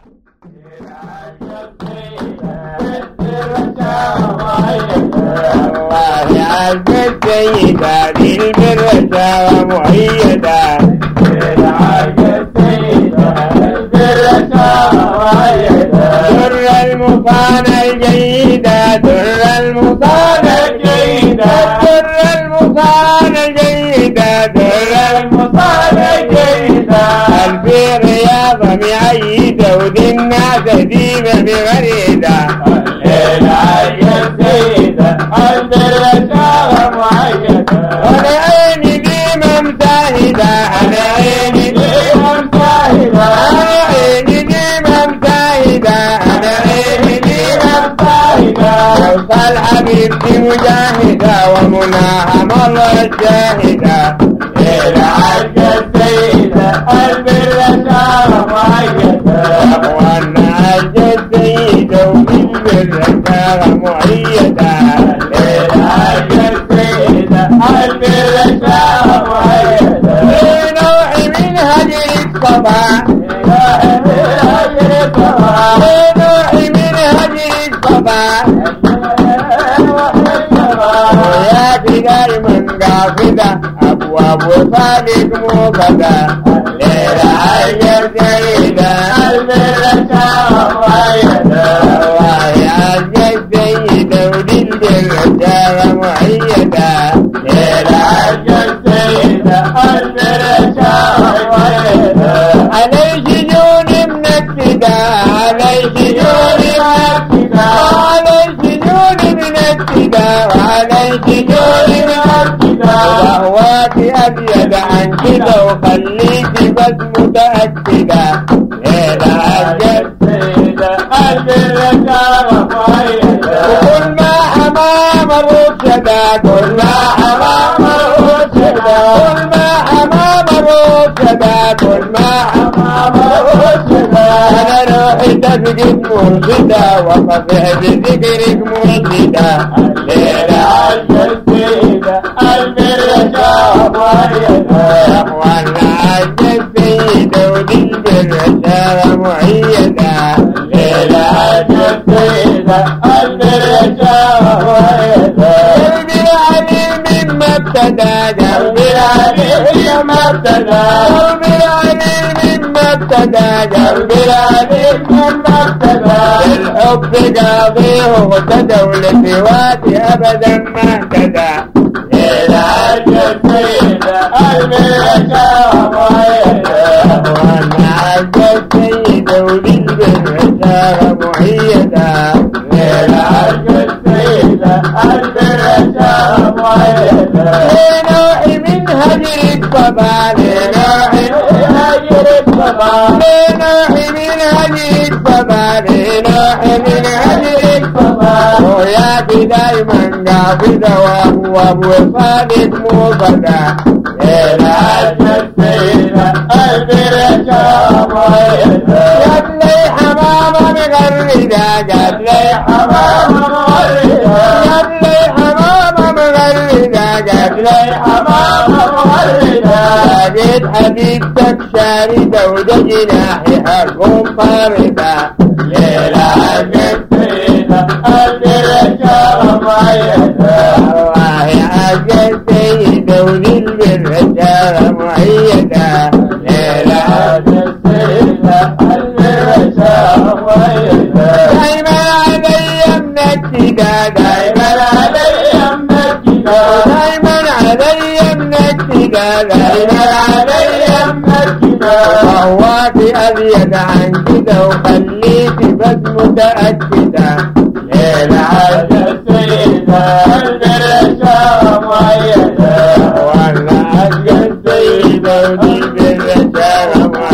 الله عز السيدة للبرشا ومؤيدة در المصانع الجيدة در المصانع الجيدة در المصانع الجيدة در المصانع الجيدة في رياض معيدة ودي الناس ديمة بغريدة العين السيدة البرشا معيدة والعين ديمة مساهدة العين ديمة مساهدة العين ديمة مساهدة العين ديمة مساهدة وصل حبيبتي مجاهدة ومناها مرة الشاهدة العين السيدة البرشا معيدة وانا عز السيدة وبالبرشا معيدة العين السيدة البرشا معيدة نوعي من هجر الصبا نوعي من هجر الصبا ويا كدار من قافدة أبواب وصالك موقدة للعين السيدة البرشا معيدة الله عز السيدة وللبرشا معيدة للعين السيدة البرشا معيدة علي شجون من ابتداء علي شجون من ابتداء علي شجون من ابتداء وعلي شجون من ابتداء وهواك أبيض عن كده وخليتي بس متأكدة العين السيدة البرشا معيدة وكل ما أمام الرشدة كل ما أمام الرشدة كل ما أمام الرشدة كل ما أمام الرشدة أنا روحي تفقد مرشدة وقفه بذكرك مرشدة العين السيدة البرشا معيدة وانا عز السيدة وللبرشا معيدة العين السيدة البرشا معيدة قلبي العليم مما ابتدى قلبي العليم مما ابتدى قلبي العليم مما ابتدى قلبي العليم مما ابتدى الحب قاضيه اهتدى ولسواتي ابدا ما اهتدى العين السيدة البرشا معيدة وانا عز السيدة وللبرشا معيدة العين السيدة البرشا معيدة لنوعي من هجر الصبا لنوعي من هجر الصبا لنوعي من هجر الصبا لنوعي من هجر الصبا وياك دايما قافدة وهو بوصالك موصدة العين السيدة البرشا معيدة قد لي حمامة مغردة قد لي حمامة مغردة قد لي حمامة مغردة قد لي حمامة مغردة لقيت حبيبتك شاردة وده جناحي حكم طاردة للعين السيدة البرشا معيدة الله عز السيدة وللبرشا معيدة للعين السيدة البرشا معيدة دايما علي من ابتداء دايما علي من ابتداء دايما علي من ابتداء دايما علي من ابتداء وهواك أبيض عن كده وخليتي بس متأكدة العين السيدة البرشا معيدة وانا عز السيدة وللبرشا معيدة